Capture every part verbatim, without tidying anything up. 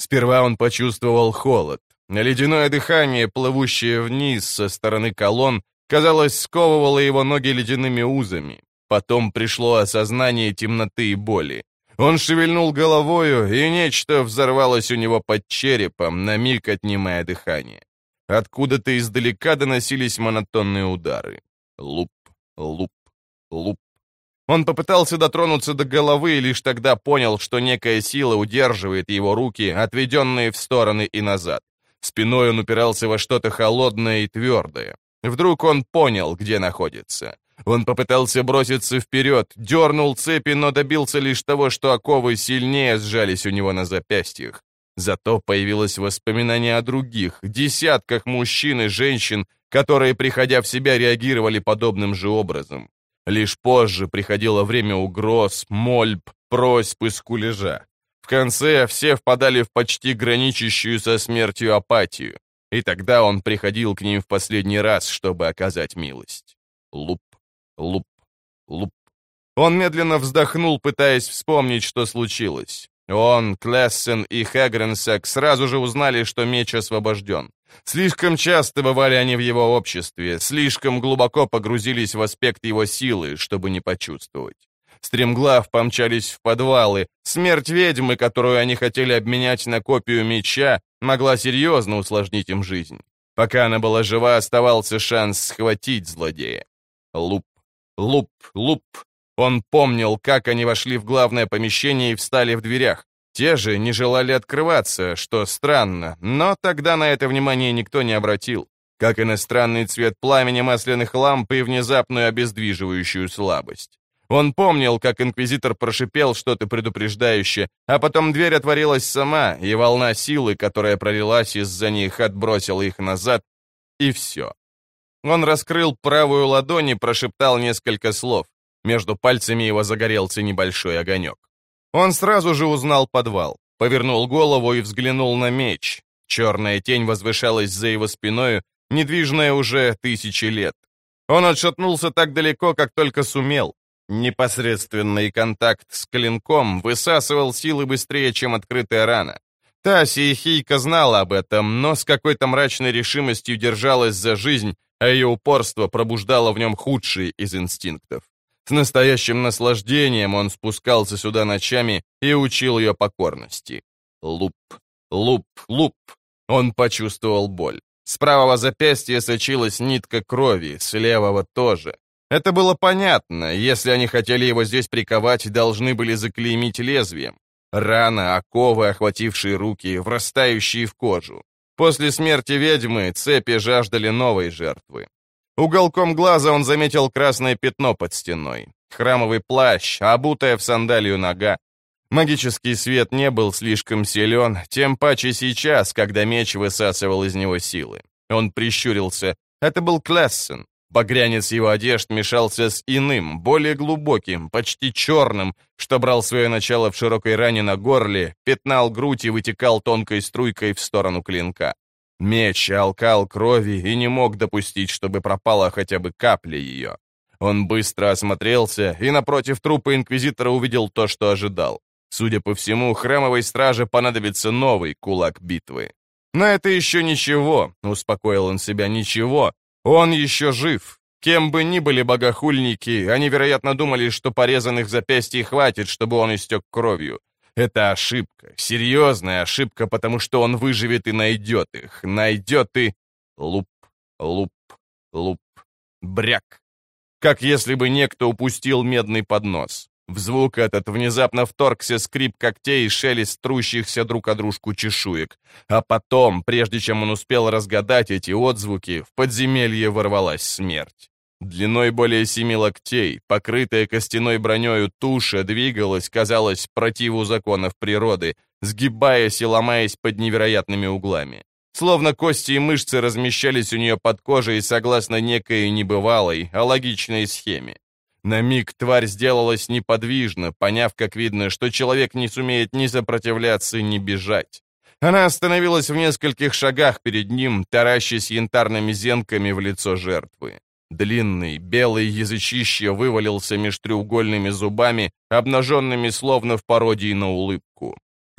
Сперва он почувствовал холод. Ледяное дыхание, плывущее вниз со стороны колонн, казалось, сковывало его ноги ледяными узами. Потом пришло осознание темноты и боли. Он шевельнул головою, и нечто взорвалось у него под черепом, на миг отнимая дыхание. Откуда-то издалека доносились монотонные удары. Луп, луп, луп. Он попытался дотронуться до головы и лишь тогда понял, что некая сила удерживает его руки, отведенные в стороны и назад. Спиной он упирался во что-то холодное и твердое. Вдруг он понял, где находится. Он попытался броситься вперед, дернул цепи, но добился лишь того, что оковы сильнее сжались у него на запястьях. Зато появилось воспоминание о других, десятках мужчин и женщин, которые, приходя в себя, реагировали подобным же образом. Лишь позже приходило время угроз, мольб, просьб и скулежа. В конце все впадали в почти граничащую со смертью апатию, и тогда он приходил к ним в последний раз, чтобы оказать милость. Луп, луп, луп. Он медленно вздохнул, пытаясь вспомнить, что случилось. Он, Клессен и Хэгренсек сразу же узнали, что меч освобожден. Слишком часто бывали они в его обществе, слишком глубоко погрузились в аспект его силы, чтобы не почувствовать. Стремглав помчались в подвалы. Смерть ведьмы, которую они хотели обменять на копию меча, могла серьезно усложнить им жизнь. Пока она была жива, оставался шанс схватить злодея. Луп, луп, луп. Он помнил, как они вошли в главное помещение и встали в дверях. Те же не желали открываться, что странно, но тогда на это внимание никто не обратил, как и на странный цвет пламени масляных ламп и внезапную обездвиживающую слабость. Он помнил, как инквизитор прошипел что-то предупреждающее, а потом дверь отворилась сама, и волна силы, которая пролилась из-за них, отбросила их назад, и все. Он раскрыл правую ладонь и прошептал несколько слов. Между пальцами его загорелся небольшой огонек. Он сразу же узнал подвал, повернул голову и взглянул на меч. Черная тень возвышалась за его спиною, недвижная уже тысячи лет. Он отшатнулся так далеко, как только сумел. Непосредственный контакт с клинком высасывал силы быстрее, чем открытая рана. Таси и Хейка знала об этом, но с какой-то мрачной решимостью держалась за жизнь, а ее упорство пробуждало в нем худшие из инстинктов. С настоящим наслаждением он спускался сюда ночами и учил ее покорности. Луп, луп, луп. Он почувствовал боль. С правого запястья сочилась нитка крови, с левого тоже. Это было понятно. Если они хотели его здесь приковать, должны были заклеймить лезвием. Рана, оковы, охватившие руки, врастающие в кожу. После смерти ведьмы цепи жаждали новой жертвы. Уголком глаза он заметил красное пятно под стеной. Храмовый плащ, обутая в сандалию нога. Магический свет не был слишком силен, тем паче сейчас, когда меч высасывал из него силы. Он прищурился. Это был Клессен. Багрянец его одежд мешался с иным, более глубоким, почти черным, что брал свое начало в широкой ране на горле, пятнал грудь и вытекал тонкой струйкой в сторону клинка. Меч алкал крови и не мог допустить, чтобы пропала хотя бы капля ее. Он быстро осмотрелся и напротив трупа инквизитора увидел то, что ожидал. Судя по всему, храмовой страже понадобится новый кулак битвы. Но это еще ничего, успокоил он себя, ничего. Он еще жив. Кем бы ни были богохульники, они, вероятно, думали, что порезанных запястий хватит, чтобы он истек кровью. Это ошибка, серьезная ошибка, потому что он выживет и найдет их, найдет и... Луп, луп, луп, бряк. Как если бы некто упустил медный поднос. В звук этот внезапно вторгся скрип когтей и шелест трущихся друг о дружку чешуек. А потом, прежде чем он успел разгадать эти отзвуки, в подземелье ворвалась смерть. Длиной более семи локтей, покрытая костяной бронёю туша двигалась, казалось, противу законов природы, сгибаясь и ломаясь под невероятными углами. Словно кости и мышцы размещались у нее под кожей согласно некой небывалой, а логичной схеме. На миг тварь сделалась неподвижна, поняв, как видно, что человек не сумеет ни сопротивляться, ни бежать. Она остановилась в нескольких шагах перед ним, таращась янтарными зенками в лицо жертвы. Длинный, белый язычище вывалился меж треугольными зубами, обнаженными словно в пародии на улыбку.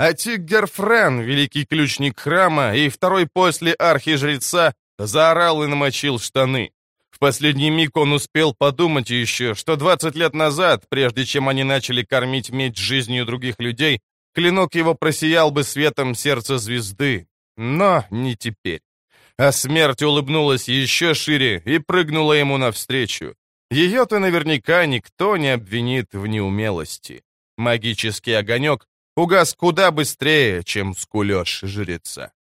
А Тиггерфрен, великий ключник храма и второй после архижреца, заорал и намочил штаны. В последний миг он успел подумать еще, что двадцать лет назад, прежде чем они начали кормить медь жизнью других людей, клинок его просиял бы светом сердца звезды. Но не теперь. А смерть улыбнулась еще шире и прыгнула ему навстречу. Ее-то наверняка никто не обвинит в неумелости. Магический огонек угас куда быстрее, чем скулеж жреца.